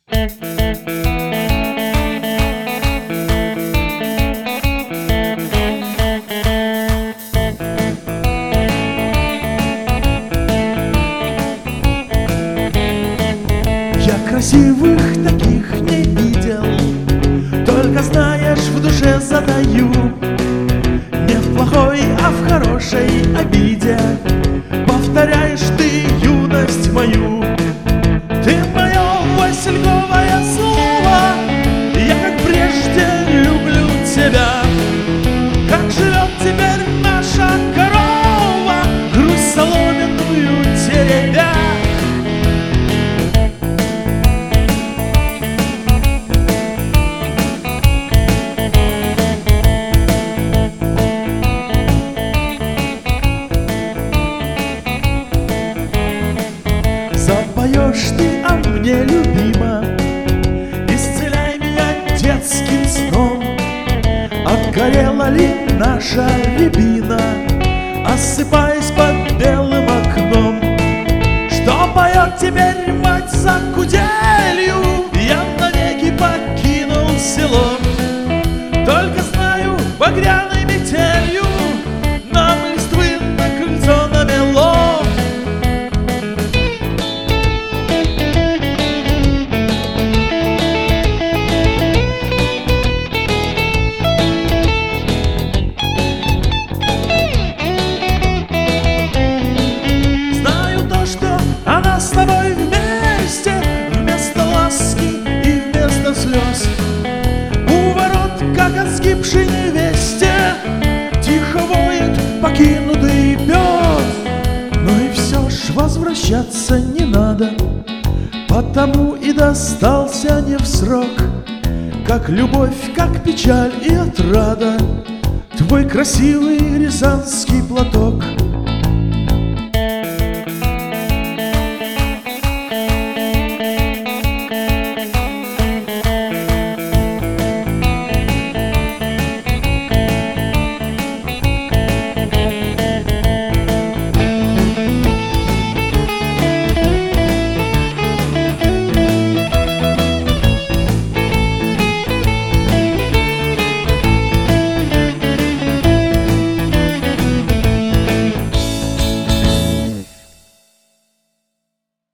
Я красивых таких не видел, только знаешь, в душе задаю. Не в плохой, а в хорошей обиде повторяешь ты юность мою. Ты мое васильковое слово, я как прежде люблю тебя. Как живет теперь наша корова, грусть соломенную теребя. Запоешь ты о мне, любима, исцеляй меня детским сном. Отгорела ли наша рябина, осыпаясь под белым окном? Что поет теперь мать за куделью? Я навеки покинул село. Только знаю, багряной метелью нам листвы на крыльцо намело. Она с тобой вместе, вместо ласки и вместо слез. У ворот, как от сгибшей невесте, тихо воет покинутый пес. Но и все ж возвращаться не надо, потому и достался не в срок. Как любовь, как печаль и отрада твой красивый рязанский платок.